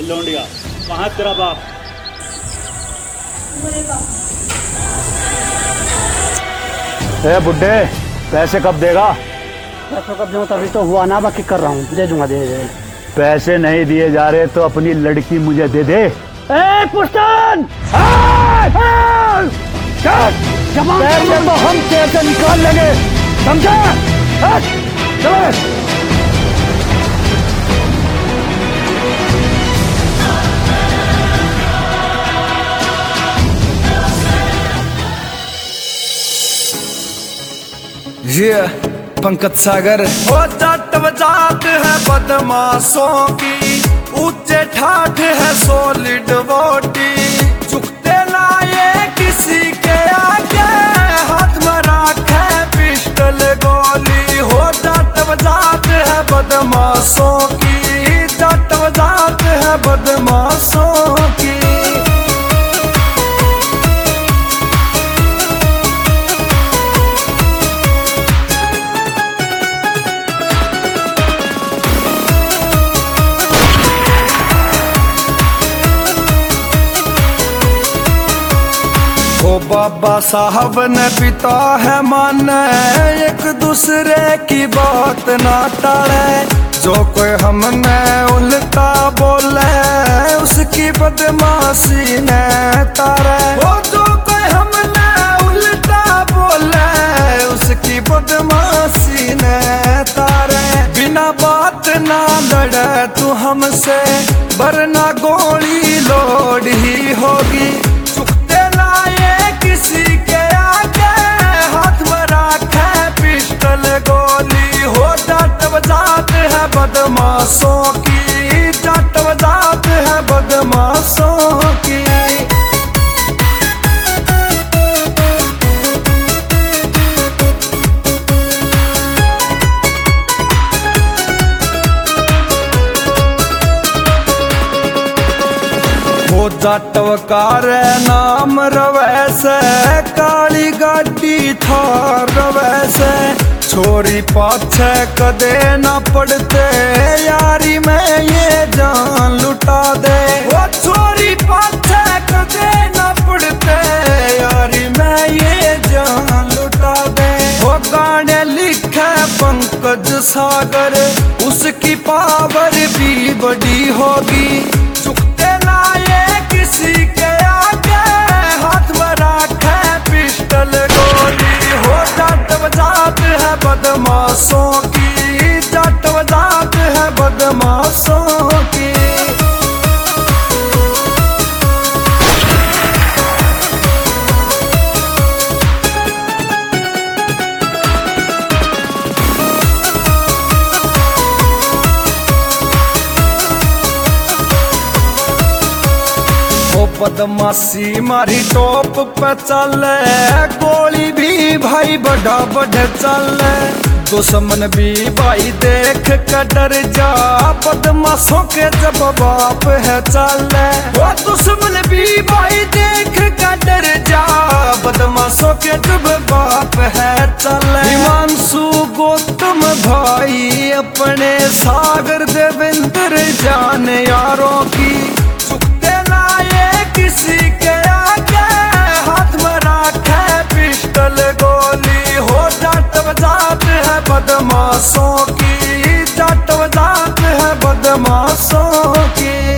लौंडिया, कहाँ तेरा बाप? ए बुड्ढे, पैसे कब देगा? पैसों कब दूँ? तभी तो हुआ ना, बाकी कर रहा हूँ, दे दूंगा धीरे धीरे। पैसे नहीं दिए जा रहे तो अपनी लड़की मुझे दे दे। ए पुष्टन, पैसे तो हम कैसे निकाल लेंगे, समझा? चलो। ये पंकज सागर हो जाट बजात है बदमाशों की, ऊंचे ठाठ है सॉलिड बॉडी, झुकते ना ये किसी के आगे, हाथ में राखे पिस्टल गोली। हो जाट बजात है बदमाशों की, जाट बजात है बदमाशों की। ओ बाबा साहब ने पिता है माने, एक दूसरे की बात ना टाले, जो कोई हमने उल्टा बोले उसकी बदमाशी ने तारे। वो जो कोई हमने उल्टा बोले उसकी बदमाशी ने तारे। बिना बात ना लड़े तू हमसे, वरना गोली लोड ही होगी। किसी के आगे हाथ में राखे पिस्टल गोली। हो जाट बजात है बदमाशों की, जाट बजात है बदमाशों की। वो जाटवकार नाम रवैसे, काली गाड़ी थार रवैसे, छोरी पाछे कदे ना पड़ते, यारी में ये जान लुटा दे। वो छोरी पाछे कदे ना पड़ते, यारी में ये जान लुटा दे। वो गाने लिखे पंकज सागर, उसकी पावर भी बड़ी होगी। किसी के आगे हाथ में राखे पिस्टल गोली। हो जाट बजात है बदमाशों की, जाट बजात है बदमाशों की। बदमाशी मारी टॉप पे चले, गोली भी भाई बड़ा बड़े चले, दुश्मन भी भाई देख कर डर जा, बदमाशों के जब बाप है चले। वो दुश्मन भी भाई देख कर डर जा, बदमाशों के जब बाप है चले। हिमांशु गौतम भाई अपने सागर देवेंद्र जान यारों की, किसी के आगे हाथ में राखे पिस्टल गोली। हो जाट बजात है बदमाशों की, जाट बजात है बदमाशों की।